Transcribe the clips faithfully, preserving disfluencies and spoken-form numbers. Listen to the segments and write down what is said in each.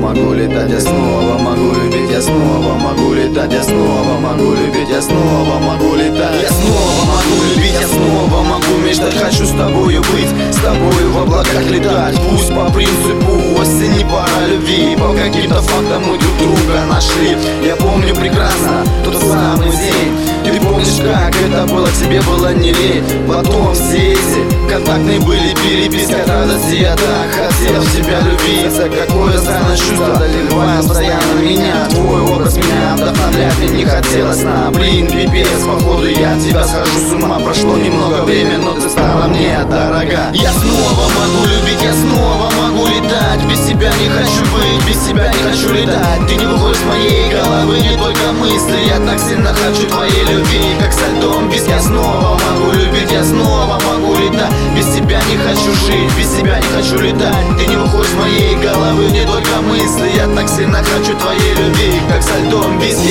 могу летать, я снова могу любить, я снова могу летать, я снова могу любить, я снова могу летать. Я снова могу любить, я снова могу мечтать, хочу с тобою быть, с тобою в облаках летать. Пусть по принципу осени пора любви, по каким-то фактам мы друг друга нашли. Я помню прекрасно тот самый день. Ты помнишь, как это было, к тебе было не лень. Потом все эти контактные были переписки от радости. Я так хотел в тебя любиться. Какое странное чувство доливает постоянно меня. Твой образ меня вдохновляет, мне не хотелось на. Блин, пипец, походу я от тебя схожу с ума. Прошло немного времени, но ты стала мне дорога. Я снова могу любить, я снова могу летать. Без тебя не хочу быть, без тебя не хочу летать. Ты не выходишь с моей головы, не только мысли. Я так сильно хочу твоей любви, как со льдом виски. Я снова могу любить, я снова могу летать. Без тебя не хочу жить, без тебя не хочу летать. Ты не выходишь с моей головы, не только мысли. Я так сильно хочу твоей любви, как со льдом виски.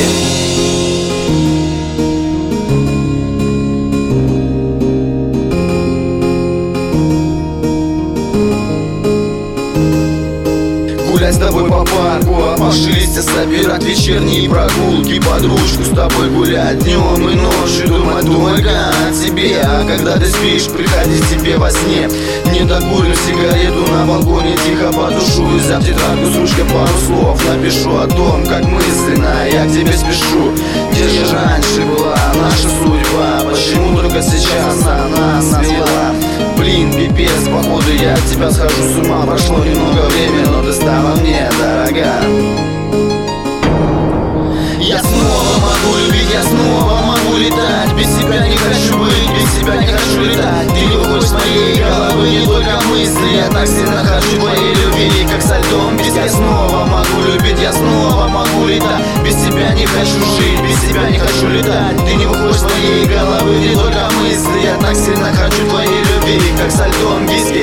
Гулять с тобой по парку, а по шести собирать вечерние прогулки, под ручку с тобой гулять днем и ночью, думать только о тебе. А когда ты спишь, приходи тебе во сне. Не докурю сигарету на балконе, тихо подушу, взяв тетрадку с ручкой, пару слов напишу о том, как мысленно я к тебе спешу. Где же раньше была наша судьба, почему только сейчас она нас свела? Блин, пипец, походу я от тебя схожу с ума. Прошло немного времени, но ты стала мне дорога. Я снова могу любить, я снова могу летать. Без тебя не хочу быть, без тебя не хочу летать. Ты не выходишь с моей головы, не только мысли. Я так сильно хочу твоей любви, как со льдом виски. Я снова могу любить, я снова могу летать. Без тебя не хочу жить, без тебя не хочу летать. Ты не выходишь с моей головы, не только мысли. Я так сильно хочу твоей любви, как со льдом виски.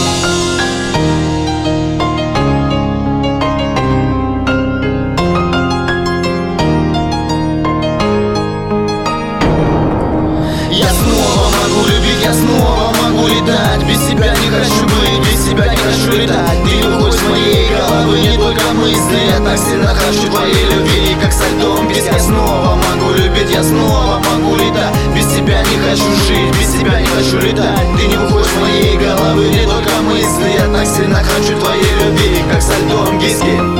Я снова могу летать, без тебя не хочу быть, без тебя не хочу летать. Ты не выходишь с моей головы, не только мысли. Я так сильно хочу твоей любви, как со льдом виски. Я снова могу любить, я снова могу летать. Без тебя не хочу жить, без тебя не хочу летать. Ты не выходишь с моей головы, не только мысли. Я так сильно хочу твоей любви, как со льдом виски.